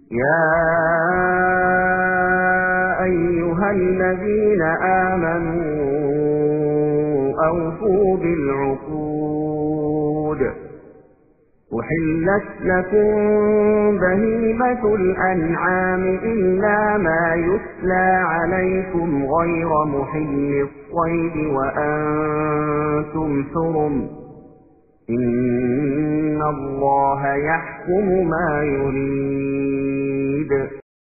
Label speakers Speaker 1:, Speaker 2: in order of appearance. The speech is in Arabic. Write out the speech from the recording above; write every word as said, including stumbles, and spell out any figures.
Speaker 1: يا أيها الذين آمنوا أوفوا بالعقود أحلت لكم بهيمة الأنعام إلا ما يتلى عليكم غير محل الصيد وأنتم حرم إن الله يحكم ما يريد